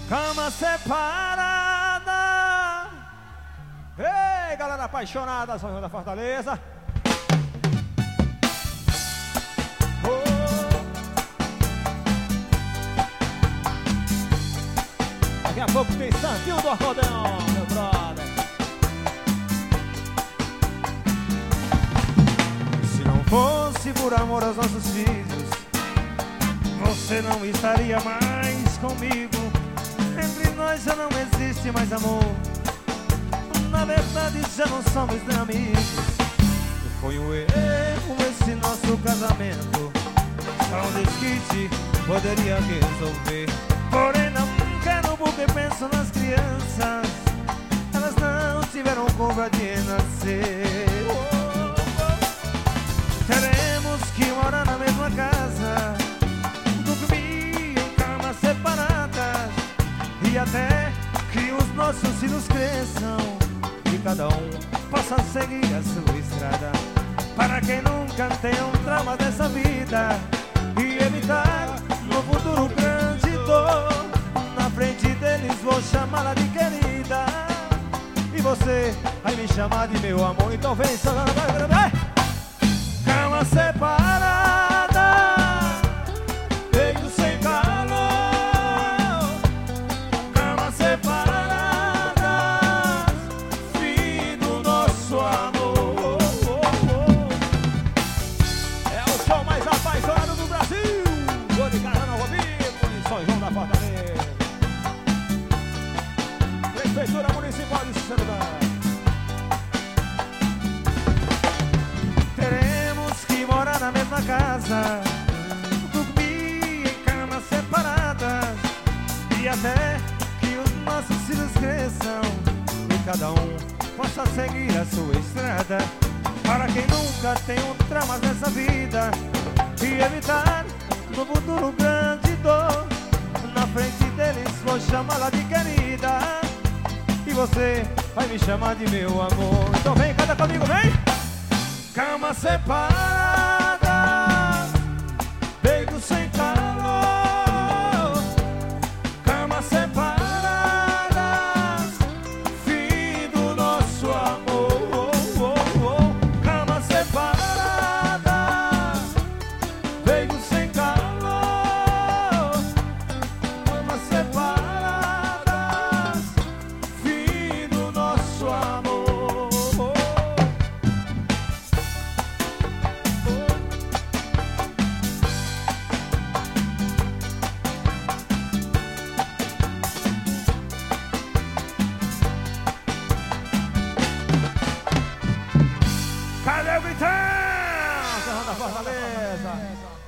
Cama separada. Ei, galera apaixonada, São João da Fortaleza. Daqui a pouco tem Santinho do Acordeão, meu brother. Se não fosse por amor aos nossos filhos, você não estaria mais comigo. Entre nós já não existe mais amor. Na verdade já não somos nem amigos. Foi um erro esse nosso casamento. Só um desquite poderia resolver. Porém não quero porque penso nas crianças. Elas não tiveram culpa de nascer. Teremos que morar na mesma casa, dormir em camas separadas, e até que os nossos filhos cresçam e cada um possa seguir a sua estrada. Para quem nunca tem um trauma dessa vida e evitar no futuro grande dor, na frente deles vou chamá-la de querida e você vai me chamar de meu amor. Então vem, vai. Cama separada, peito sem calor. Cama separada, fim do nosso amor. É o show mais apaixonado do Brasil. Vou de casa, não vou vir, São João da Fortaleza. Prefeitura Municipal de Celular. Na mesma casa, dormir em camas separadas, e até que os nossos filhos cresçam e cada um possa seguir a sua estrada. Para quem nunca tem um trauma nessa vida e evitar no futuro grande dor, na frente deles vou chamá-la de querida e você vai me chamar de meu amor. Então vem, canta comigo, vem! Cama separada, peito sem calor. Cama separada, fim do nosso amor. Cama separada, peito sem calor. Cama separada, fim do nosso amor. Cadê o Gritão? São João da Fortaleza.